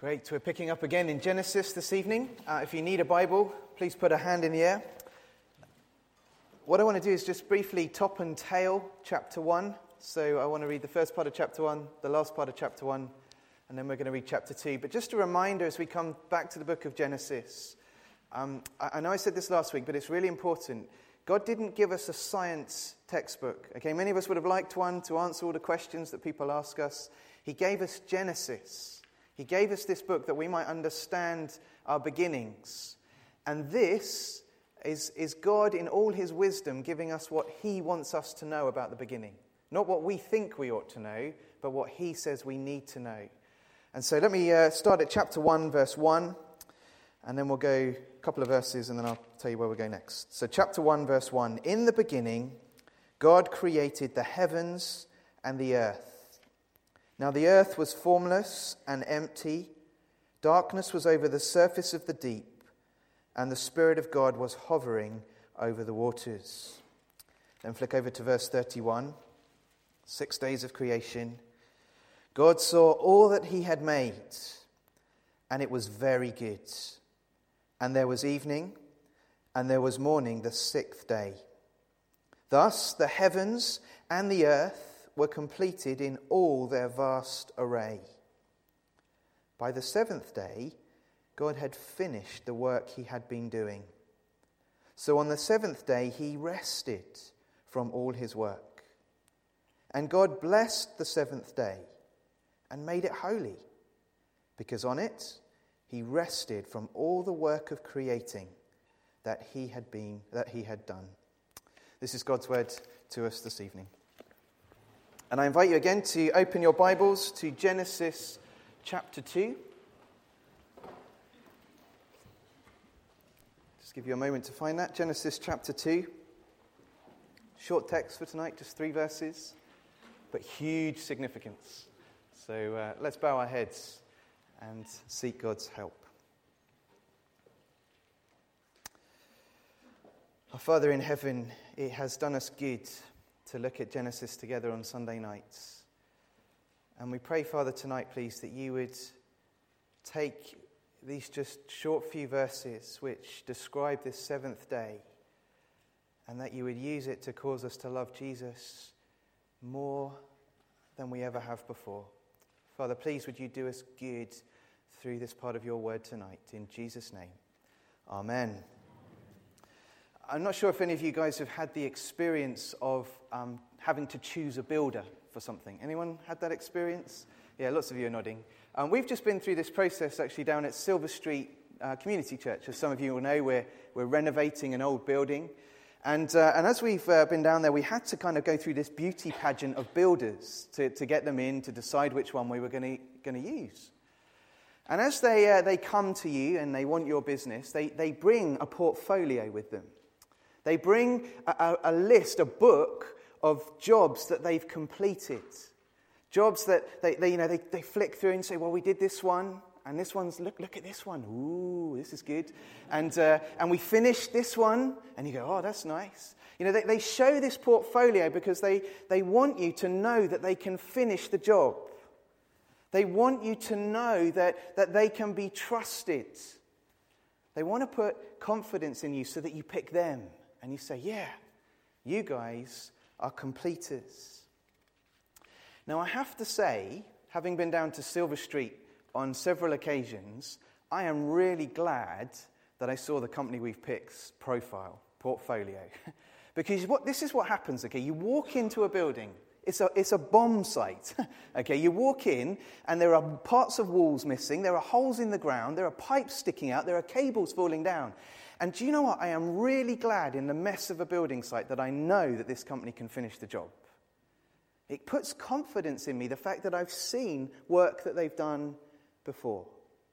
Great. We're picking up again in Genesis this evening. If you need a Bible, please put a hand in the air. What I want to do is just briefly top and tail chapter 1. So I want to read the first part of chapter 1, the last part of chapter 1, and then we're going to read chapter 2. But just a reminder as we come back to the book of Genesis. I know I said this last week, but it's really important. God didn't give us a science textbook. Okay, many of us would have liked one to answer all the questions that people ask us. He gave us Genesis. He gave us this book that we might understand our beginnings. And this is God in all his wisdom giving us what he wants us to know about the beginning. Not what we think we ought to know, but what he says we need to know. And so let me start at chapter 1, verse 1. And then we'll go a couple of verses and then I'll tell you where we'll go next. So chapter 1, verse 1. In the beginning, God created the heavens and the earth. Now the earth was formless and empty. Darkness was over the surface of the deep, and the Spirit of God was hovering over the waters. Then flick over to verse 31. 6 days of creation. God saw all that he had made, and it was very good. And there was evening, and there was morning the sixth day. Thus the heavens and the earth were completed in all their vast array. By the seventh day, God had finished the work he had been doing. So on the seventh day, he rested from all his work. And God blessed the seventh day and made it holy, because on it he rested from all the work of creating that he had done. This is God's word to us this evening. And I invite you again to open your Bibles to Genesis chapter 2. Just give you a moment to find that. Genesis chapter 2. Short text for tonight, just 3 verses, but huge significance. So let's bow our heads and seek God's help. Our Father in heaven, it has done us good to look at Genesis together on Sunday nights. And we pray, Father, tonight, please, that you would take these just short few verses which describe this seventh day, and that you would use it to cause us to love Jesus more than we ever have before. Father, please, would you do us good through this part of your word tonight. In Jesus' name, amen. I'm not sure if any of you guys have had the experience of having to choose a builder for something. Anyone had that experience? Yeah, lots of you are nodding. We've just been through this process actually down at Silver Street Community Church. As some of you will know, we're renovating an old building. And as we've been down there, we had to kind of go through this beauty pageant of builders to get them in, to decide which one we were going to use. And as they come to you and they want your business, they bring a portfolio with them. They bring a list, a book of jobs that they've completed. Jobs that they flick through and say, well, we did this one, and this one's, look at this one. Ooh, this is good. And we finished this one, and you go, oh, that's nice. You know, they show this portfolio because they want you to know that they can finish the job. They want you to know that they can be trusted. They want to put confidence in you so that you pick them. And you say, yeah, you guys are completers. Now, I have to say, having been down to Silver Street on several occasions, I am really glad that I saw the company we've picked's portfolio. Because this is what happens, okay? You walk into a building. It's a bomb site. Okay, you walk in and there are parts of walls missing. There are holes in the ground. There are pipes sticking out. There are cables falling down. And do you know what? I am really glad in the mess of a building site that I know that this company can finish the job. It puts confidence in me, the fact that I've seen work that they've done before.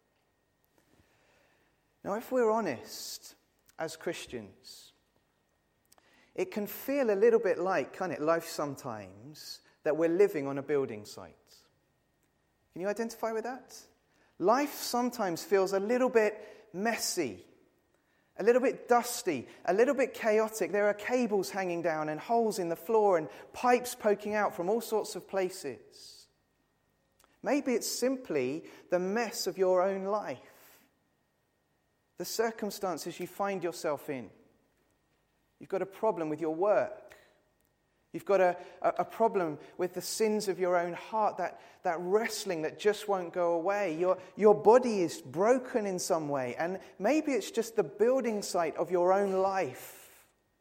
Now, if we're honest as Christians, it can feel a little bit like, can't it, life sometimes, that we're living on a building site. Can you identify with that? Life sometimes feels a little bit messy, a little bit dusty, a little bit chaotic. There are cables hanging down and holes in the floor and pipes poking out from all sorts of places. Maybe it's simply the mess of your own life, the circumstances you find yourself in. You've got a problem with your work. You've got a problem with the sins of your own heart, that wrestling that just won't go away. Your body is broken in some way, and maybe it's just the building site of your own life.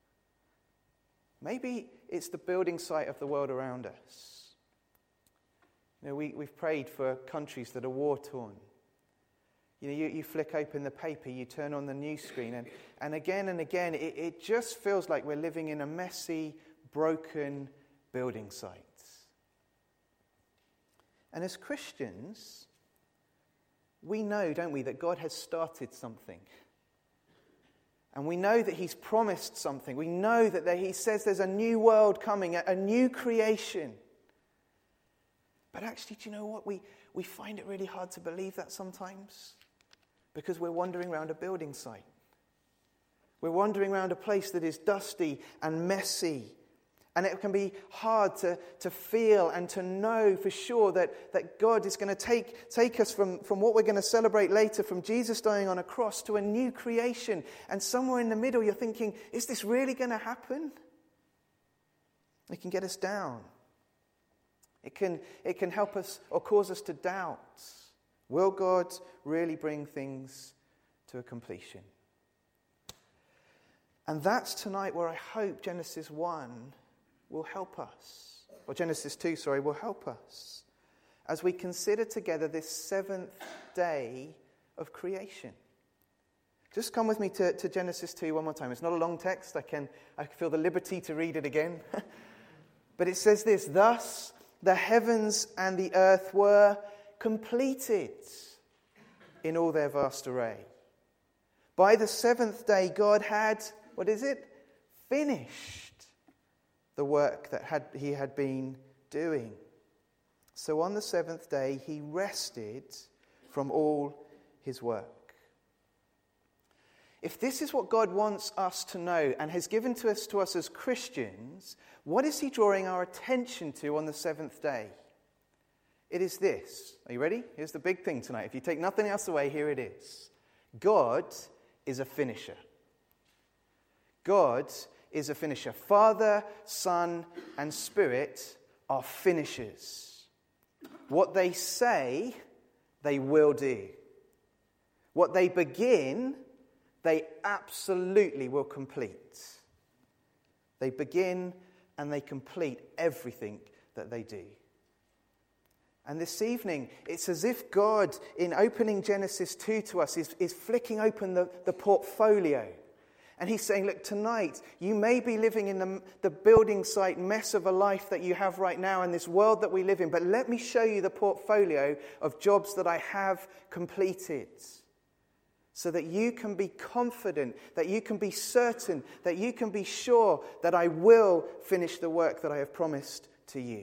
Maybe it's the building site of the world around us. You know, we've prayed for countries that are war-torn. You know, you flick open the paper, you turn on the news screen, and again, it just feels like we're living in a messy, broken building site. And as Christians, we know, don't we, that God has started something. And we know that he's promised something. We know that he says there's a new world coming, a new creation. But actually, do you know what? We find it really hard to believe that sometimes, because we're wandering around a building site. We're wandering around a place that is dusty and messy. And it can be hard to feel and to know for sure that God is going to take us from what we're going to celebrate later, from Jesus dying on a cross, to a new creation. And somewhere in the middle you're thinking, is this really going to happen? It can get us down. It can help us or cause us to doubt. Will God really bring things to a completion? And that's tonight where I hope Genesis 1 will help us. Or Genesis 2, will help us. As we consider together this seventh day of creation. Just come with me to Genesis 2 one more time. It's not a long text. I feel the liberty to read it again. But it says this: thus the heavens and the earth were completed in all their vast array. By the seventh day, God had, finished the work that he had been doing. So on the seventh day, he rested from all his work. If this is what God wants us to know and has given to us as Christians, what is he drawing our attention to on the seventh day? It is this. Are you ready? Here's the big thing tonight. If you take nothing else away, here it is. God is a finisher. God is a finisher. Father, Son, and Spirit are finishers. What they say, they will do. What they begin, they absolutely will complete. They begin and they complete everything that they do. And this evening, it's as if God, in opening Genesis 2 to us, is flicking open the portfolio. And he's saying, look, tonight, you may be living in the building site mess of a life that you have right now in this world that we live in, but let me show you the portfolio of jobs that I have completed, so that you can be confident, that you can be certain, that you can be sure that I will finish the work that I have promised to you.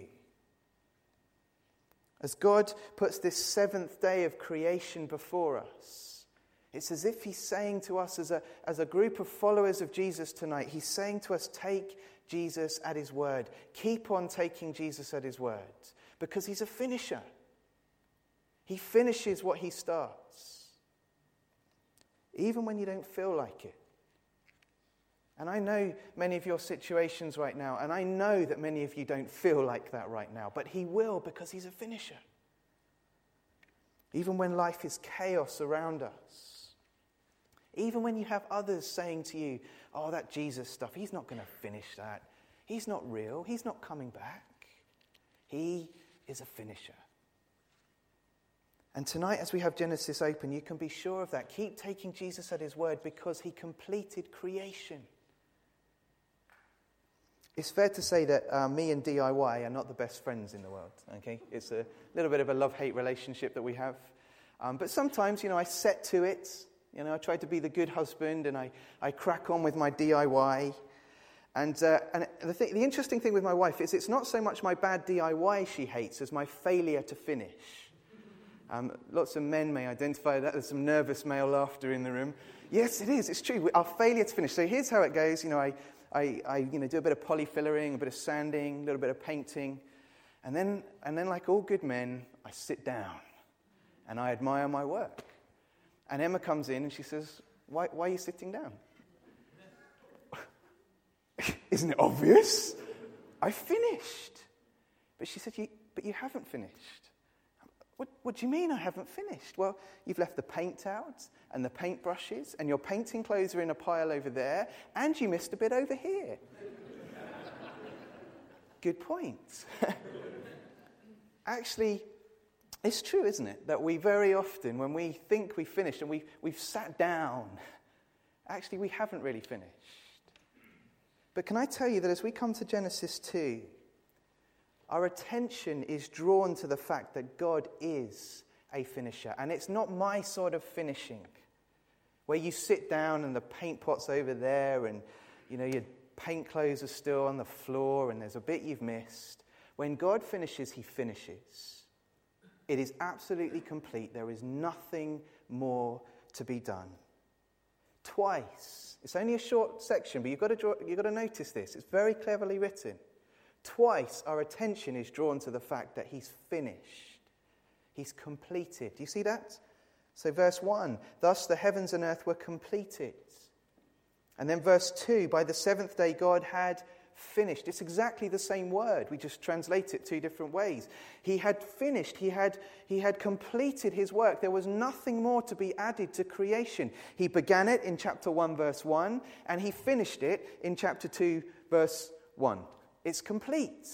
As God puts this seventh day of creation before us, it's as if he's saying to us as a group of followers of Jesus tonight, he's saying to us, take Jesus at his word. Keep on taking Jesus at his word, because he's a finisher. He finishes what he starts, even when you don't feel like it. And I know many of your situations right now, and I know that many of you don't feel like that right now, but he will, because he's a finisher. Even when life is chaos around us. Even when you have others saying to you, oh, that Jesus stuff, he's not going to finish that. He's not real. He's not coming back. He is a finisher. And tonight, as we have Genesis open, you can be sure of that. Keep taking Jesus at his word, because he completed creation. It's fair to say that me and DIY are not the best friends in the world. Okay, it's a little bit of a love-hate relationship that we have. But sometimes, I set to it. I try to be the good husband, and I crack on with my DIY. And the interesting thing with my wife is it's not so much my bad DIY she hates as my failure to finish. Lots of men may identify that. There's some nervous male laughter in the room. Yes, it is. It's true. Our failure to finish. So here's how it goes. I do a bit of polyfillering, a bit of sanding, a little bit of painting. And then like all good men, I sit down and I admire my work. And Emma comes in and she says, why are you sitting down? Isn't it obvious? I finished. But she said, but you haven't finished. What do you mean I haven't finished? Well, you've left the paint out and the paint brushes and your painting clothes are in a pile over there and you missed a bit over here. Good point. Actually, it's true, isn't it, that we very often, when we think we've finished and we've sat down, actually we haven't really finished. But can I tell you that as we come to Genesis 2, our attention is drawn to the fact that God is a finisher. And it's not my sort of finishing, where you sit down and the paint pot's over there and, your paint clothes are still on the floor and there's a bit you've missed. When God finishes, he finishes. It is absolutely complete. There is nothing more to be done. Twice. It's only a short section, but you've got to notice this. It's very cleverly written. Twice our attention is drawn to the fact that he's finished. He's completed. Do you see that? So verse 1, thus the heavens and earth were completed. And then verse 2, by the seventh day God had finished. It's exactly the same word. We just translate it two different ways. He had finished. He had completed his work. There was nothing more to be added to creation. He began it in chapter 1, verse 1, and he finished it in chapter 2, verse 1. It's complete.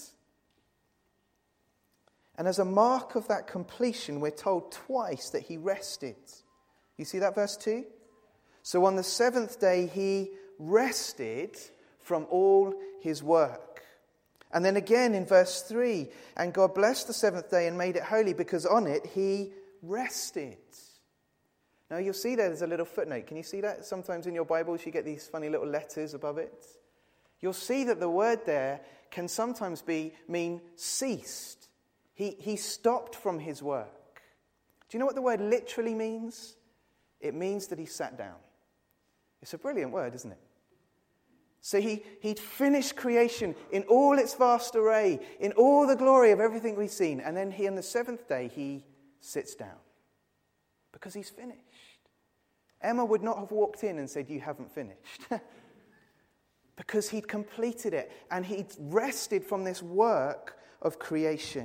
And as a mark of that completion, we're told twice that he rested. You see that verse 2? So on the seventh day, he rested from all his work. And then again in verse 3, and God blessed the seventh day and made it holy because on it he rested. Now you'll see there's a little footnote. Can you see that? Sometimes in your Bibles you get these funny little letters above it. You'll see that the word there can sometimes mean ceased. He stopped from his work. Do you know what the word literally means? It means that he sat down. It's a brilliant word, isn't it? So he'd finished creation in all its vast array, in all the glory of everything we've seen. And then on the seventh day, he sits down because he's finished. Emma would not have walked in and said, you haven't finished. Because he'd completed it and he'd rested from this work of creation.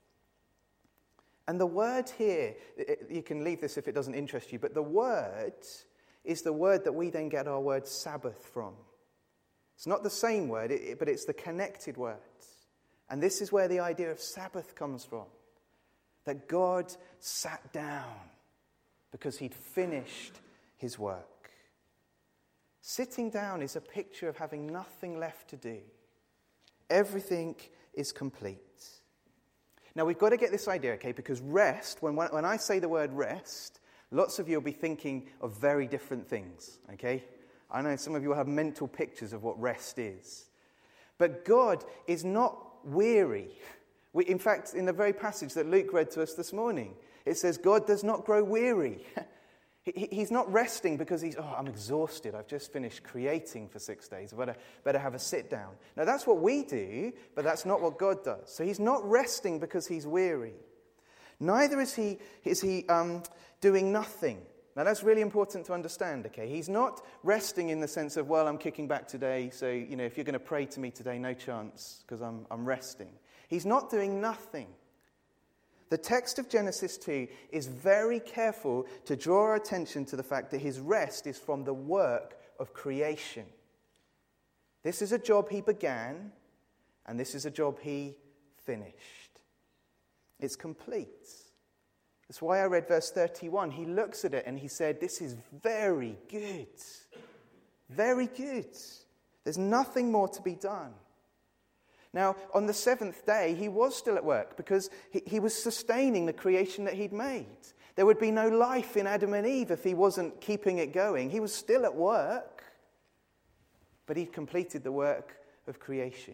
And the word here, you can leave this if it doesn't interest you, but the word is the word that we then get our word Sabbath from. It's not the same word, but it's the connected word. And this is where the idea of Sabbath comes from. That God sat down because he'd finished his work. Sitting down is a picture of having nothing left to do. Everything is complete. Now we've got to get this idea, okay, because rest, when I say the word rest, lots of you will be thinking of very different things, okay? I know some of you will have mental pictures of what rest is. But God is not weary. In fact, in the very passage that Luke read to us this morning, it says God does not grow weary. He's not resting because I'm exhausted. I've just finished creating for 6 days. I better have a sit down. Now that's what we do, but that's not what God does. So he's not resting because he's weary. Neither is he doing nothing. Now that's really important to understand, okay? He's not resting in the sense of, I'm kicking back today, so, if you're going to pray to me today, no chance, because I'm resting. He's not doing nothing. The text of Genesis 2 is very careful to draw our attention to the fact that his rest is from the work of creation. This is a job he began, and this is a job he finished. It's complete. That's why I read verse 31. He looks at it and he said, this is very good. Very good. There's nothing more to be done. Now, on the seventh day, he was still at work because he was sustaining the creation that he'd made. There would be no life in Adam and Eve if he wasn't keeping it going. He was still at work, but he'd completed the work of creation.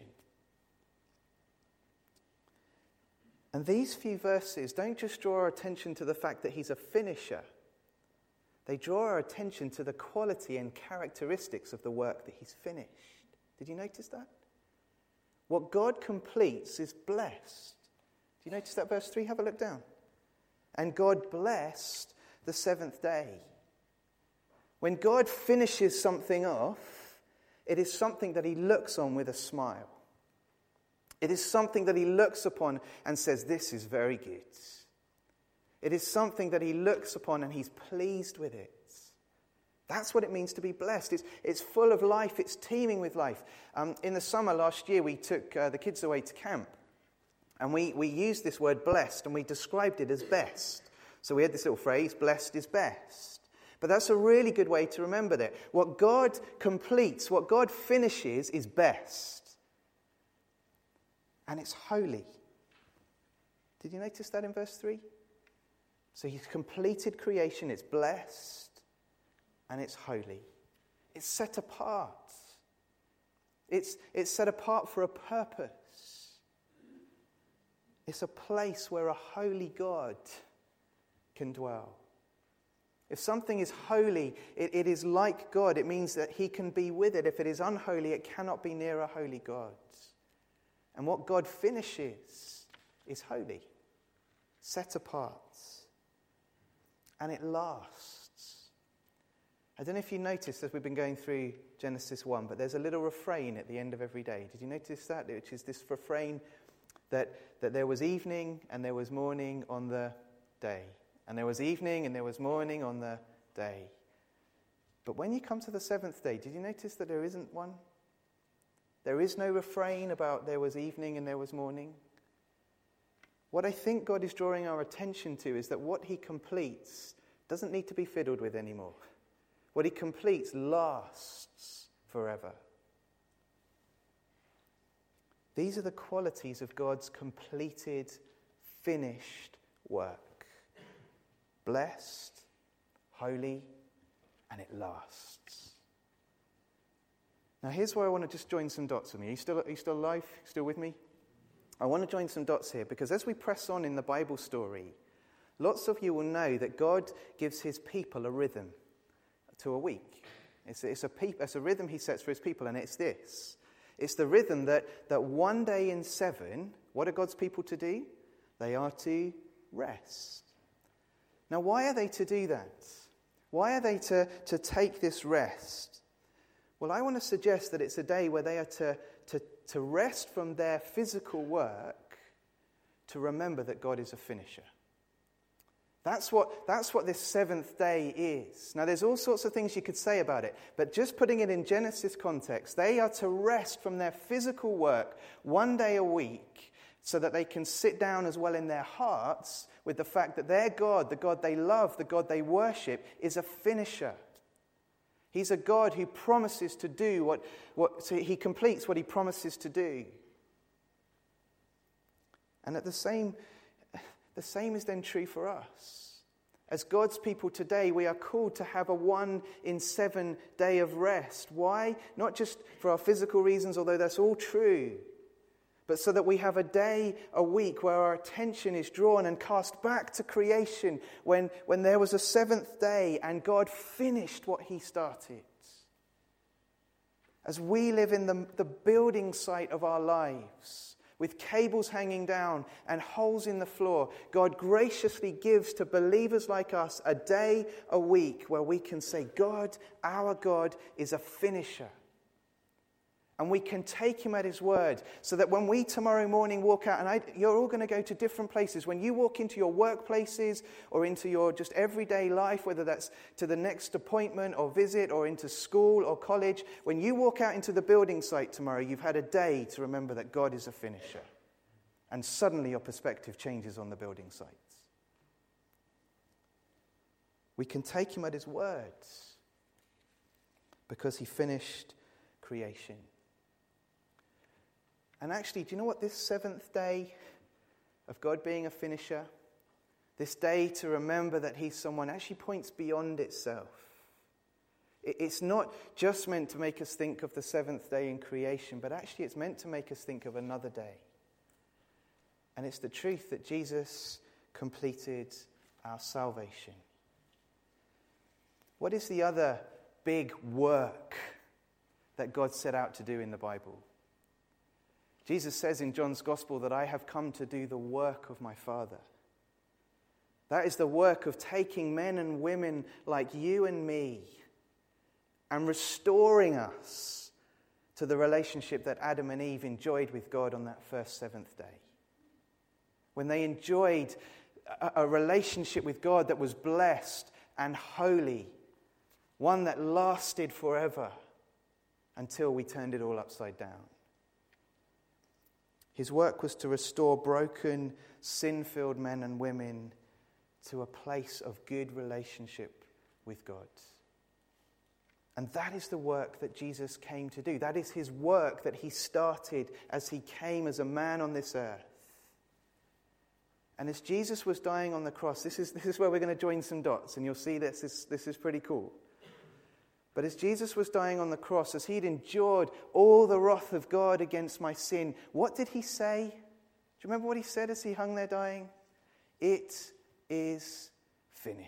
And these few verses don't just draw our attention to the fact that he's a finisher. They draw our attention to the quality and characteristics of the work that he's finished. Did you notice that? What God completes is blessed. Do you notice that verse 3? Have a look down. And God blessed the seventh day. When God finishes something off, it is something that he looks on with a smile. It is something that he looks upon and says, this is very good. It is something that he looks upon and he's pleased with it. That's what it means to be blessed. It's full of life. It's teeming with life. In the summer last year, we took the kids away to camp. And we used this word blessed, and we described it as best. So we had this little phrase, blessed is best. But that's a really good way to remember that. What God completes, what God finishes is best. And it's holy. Did you notice that in verse 3? So he's completed creation, it's blessed, and it's holy. It's set apart. It's set apart for a purpose. It's a place where a holy God can dwell. If something is holy, it is like God. It means that he can be with it. If it is unholy, it cannot be near a holy God. And what God finishes is holy, set apart, and it lasts. I don't know if you noticed as we've been going through Genesis 1, but there's a little refrain at the end of every day. Did you notice that? Which is this refrain that there was evening and there was morning on the day. And there was evening and there was morning on the day. But when you come to the seventh day, did you notice that there isn't one? There is no refrain about there was evening and there was morning. What I think God is drawing our attention to is that what he completes doesn't need to be fiddled with anymore. What he completes lasts forever. These are the qualities of God's completed, finished work. Blessed, holy, and it lasts. Now here's where I want to just join some dots with me. Are you still alive? Still with me? I want to join some dots here because as we press on in the Bible story, lots of you will know that God gives his people a rhythm to a week. It's a rhythm he sets for his people, and it's this. It's the rhythm that one day in 7, what are God's people to do? They are to rest. Now, why are they to do that? Why are they to take this rest? Well, I want to suggest that it's a day where they are to rest from their physical work to remember that God is a finisher. That's what this seventh day is. Now, there's all sorts of things you could say about it, but just putting it in Genesis context, they are to rest from their physical work one day a week so that they can sit down as well in their hearts with the fact that their God, the God they love, the God they worship, is a finisher. He's a God who promises to do so he completes what he promises to do. And the same is then true for us. As God's people today, we are called to have a 1 in 7 day of rest. Why? Not just for our physical reasons, although that's all true, but so that we have a day a week where our attention is drawn and cast back to creation when there was a seventh day and God finished what he started. As we live in the building site of our lives, with cables hanging down and holes in the floor, God graciously gives to believers like us a day a week where we can say, God, our God, is a finisher. And we can take him at his word so that when we tomorrow morning walk out, and you're all going to go to different places. When you walk into your workplaces or into your just everyday life, whether that's to the next appointment or visit or into school or college, when you walk out into the building site tomorrow, you've had a day to remember that God is a finisher. And suddenly your perspective changes on the building sites. We can take him at his words because he finished creation. And actually, do you know what this seventh day of God being a finisher, this day to remember that he's someone, actually points beyond itself. It's not just meant to make us think of the seventh day in creation, but actually it's meant to make us think of another day. And it's the truth that Jesus completed our salvation. What is the other big work that God set out to do in the Bible? Jesus says in John's Gospel that I have come to do the work of my Father. That is the work of taking men and women like you and me and restoring us to the relationship that Adam and Eve enjoyed with God on that first seventh day. When they enjoyed a relationship with God that was blessed and holy, one that lasted forever until we turned it all upside down. His work was to restore broken, sin-filled men and women to a place of good relationship with God. And that is the work that Jesus came to do. That is his work that he started as he came as a man on this earth. And as Jesus was dying on the cross, this is where we're going to join some dots, and you'll see this is pretty cool. But as Jesus was dying on the cross, as he'd endured all the wrath of God against my sin, what did he say? Do you remember what he said as he hung there dying? It is finished.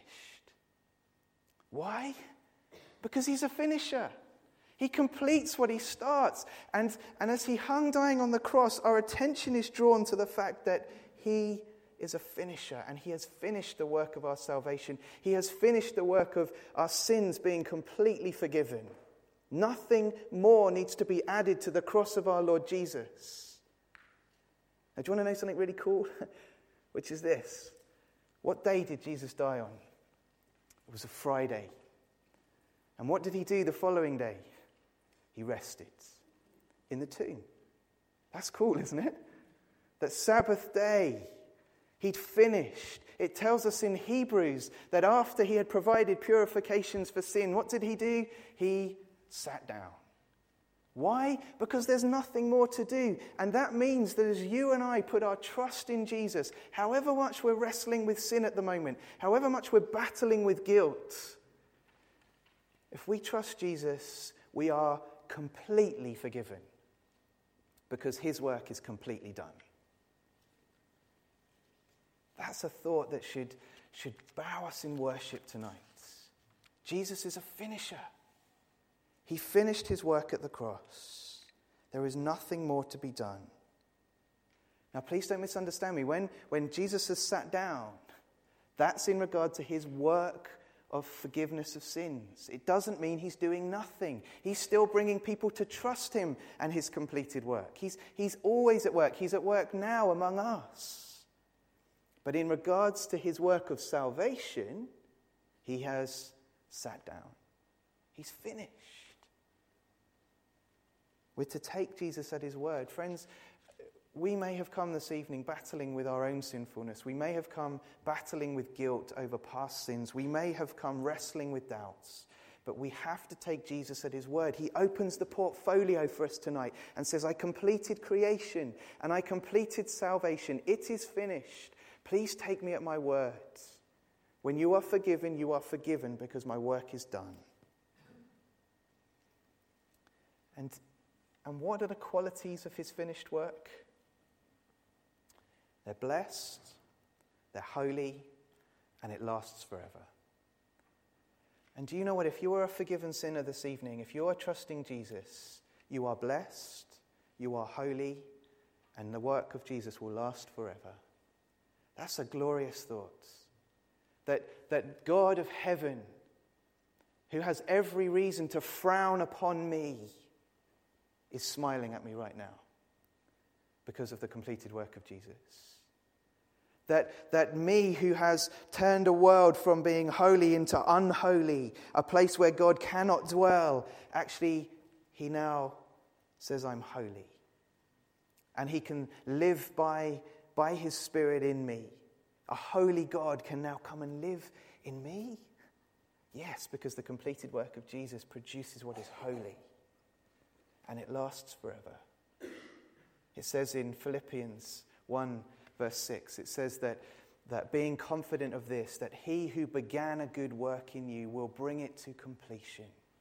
Why? Because he's a finisher. He completes what he starts. And as he hung dying on the cross, our attention is drawn to the fact that he is a finisher, and he has finished the work of our salvation. He has finished the work of our sins being completely forgiven. Nothing more needs to be added to the cross of our Lord Jesus. Now, do you want to know something really cool? Which is this. What day did Jesus die on? It was a Friday. And what did he do the following day? He rested in the tomb. That's cool, isn't it? That Sabbath day, he'd finished. It tells us in Hebrews that after he had provided purifications for sin, what did he do? He sat down. Why? Because there's nothing more to do. And that means that as you and I put our trust in Jesus, however much we're wrestling with sin at the moment, however much we're battling with guilt, if we trust Jesus, we are completely forgiven because his work is completely done. That's a thought that should bow us in worship tonight. Jesus is a finisher. He finished his work at the cross. There is nothing more to be done. Now, please don't misunderstand me. When Jesus has sat down, that's in regard to his work of forgiveness of sins. It doesn't mean he's doing nothing. He's still bringing people to trust him and his completed work. He's always at work. He's at work now among us. But in regards to his work of salvation, he has sat down. He's finished. We're to take Jesus at his word. Friends, we may have come this evening battling with our own sinfulness. We may have come battling with guilt over past sins. We may have come wrestling with doubts. But we have to take Jesus at his word. He opens the portfolio for us tonight and says, I completed creation and I completed salvation. It is finished. Please take me at my word. When you are forgiven because my work is done. And what are the qualities of his finished work? They're blessed, they're holy, and it lasts forever. And do you know what? If you are a forgiven sinner this evening, if you are trusting Jesus, you are blessed, you are holy, and the work of Jesus will last forever. That's a glorious thought. That God of heaven, who has every reason to frown upon me, is smiling at me right now because of the completed work of Jesus. That me, who has turned a world from being holy into unholy, a place where God cannot dwell, actually, he now says, I'm holy. And he can live by his Spirit in me. A holy God can now come and live in me. Yes, because the completed work of Jesus produces what is holy. And it lasts forever. It says in Philippians 1, verse 6, it says that being confident of this, that he who began a good work in you will bring it to completion.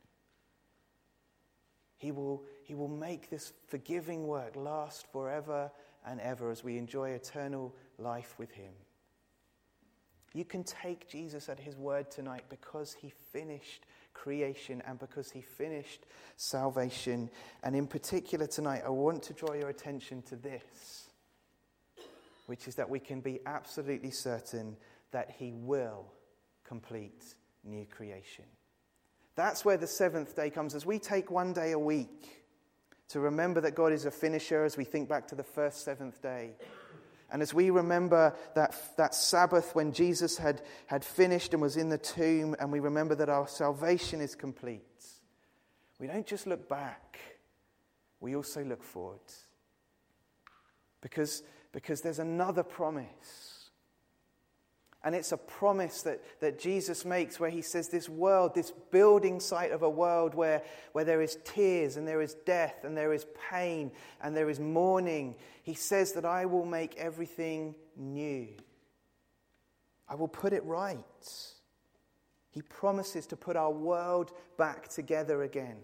He will make this forgiving work last forever and ever as we enjoy eternal life with him. You can take Jesus at his word tonight because he finished creation and because he finished salvation. And in particular tonight, I want to draw your attention to this, which is that we can be absolutely certain that he will complete new creation. That's where the seventh day comes. As we take one day a week to remember that God is a finisher, as we think back to the first seventh day, and as we remember that Sabbath when Jesus had finished and was in the tomb, and we remember that our salvation is complete, we don't just look back, we also look forward. Because there's another promise. And it's a promise that Jesus makes where he says this world, this building site of a world where there is tears and there is death and there is pain and there is mourning. He says that I will make everything new. I will put it right. He promises to put our world back together again.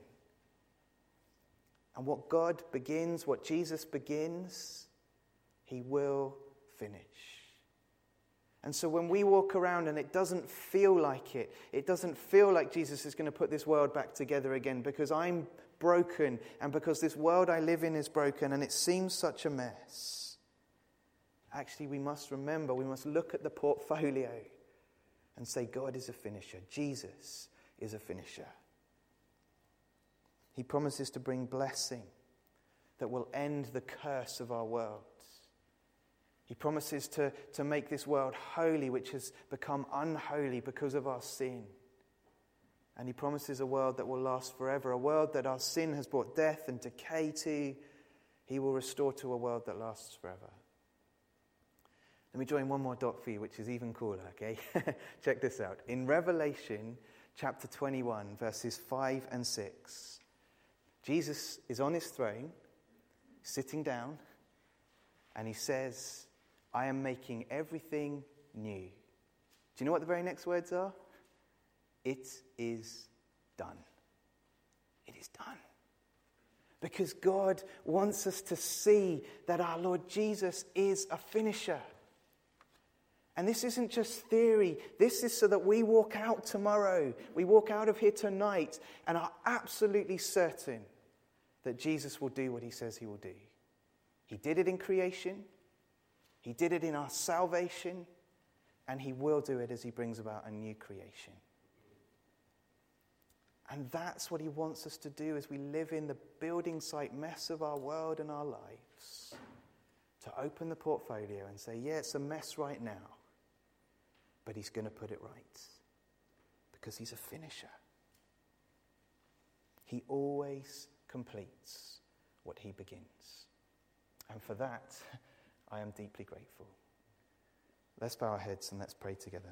And what God begins, what Jesus begins, he will finish. And so when we walk around and it doesn't feel like it doesn't feel like Jesus is going to put this world back together again because I'm broken and because this world I live in is broken and it seems such a mess. Actually, we must remember, we must look at the portfolio and say, God is a finisher. Jesus is a finisher. He promises to bring blessing that will end the curse of our world. He promises to make this world holy, which has become unholy because of our sin. And he promises a world that will last forever, a world that our sin has brought death and decay to. He will restore to a world that lasts forever. Let me join one more dot for you, which is even cooler, okay? Check this out. In Revelation chapter 21, verses 5 and 6, Jesus is on his throne, sitting down, and he says, I am making everything new. Do you know what the very next words are? It is done. It is done. Because God wants us to see that our Lord Jesus is a finisher. And this isn't just theory. This is so that we walk out tomorrow. We walk out of here tonight and are absolutely certain that Jesus will do what he says he will do. He did it in creation. He did it in our salvation, and he will do it as he brings about a new creation. And that's what he wants us to do as we live in the building site mess of our world and our lives. To open the portfolio and say, yeah, it's a mess right now, but he's going to put it right. Because he's a finisher. He always completes what he begins. And for that, I am deeply grateful. Let's bow our heads and let's pray together.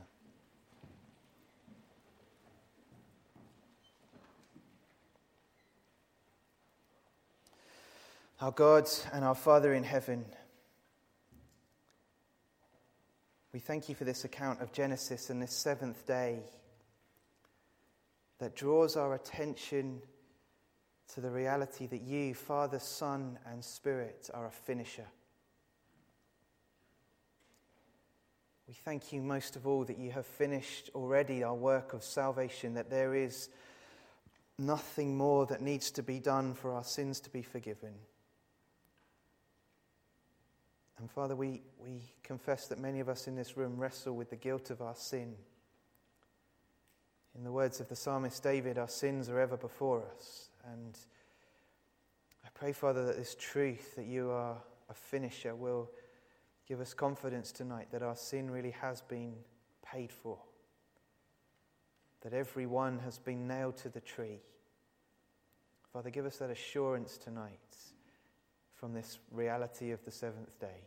Our God and our Father in heaven, we thank you for this account of Genesis and this seventh day that draws our attention to the reality that you, Father, Son, and Spirit, are a finisher. We thank you most of all that you have finished already our work of salvation, that there is nothing more that needs to be done for our sins to be forgiven. And Father, we confess that many of us in this room wrestle with the guilt of our sin. In the words of the psalmist David, our sins are ever before us. And I pray, Father, that this truth that you are a finisher will give us confidence tonight that our sin really has been paid for. That every one has been nailed to the tree. Father, give us that assurance tonight from this reality of the seventh day.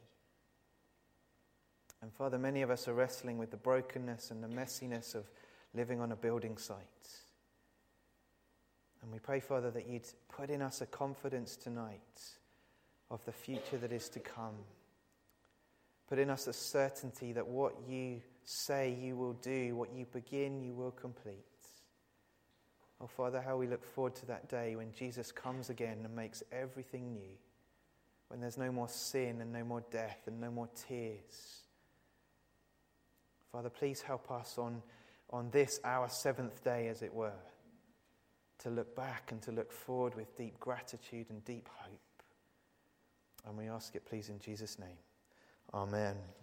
And Father, many of us are wrestling with the brokenness and the messiness of living on a building site. And we pray, Father, that you'd put in us a confidence tonight of the future that is to come. Put in us a certainty that what you say you will do, what you begin, you will complete. Oh, Father, how we look forward to that day when Jesus comes again and makes everything new. When there's no more sin and no more death and no more tears. Father, please help us on this, our seventh day, as it were, to look back and to look forward with deep gratitude and deep hope. And we ask it, please, in Jesus' name. Amen.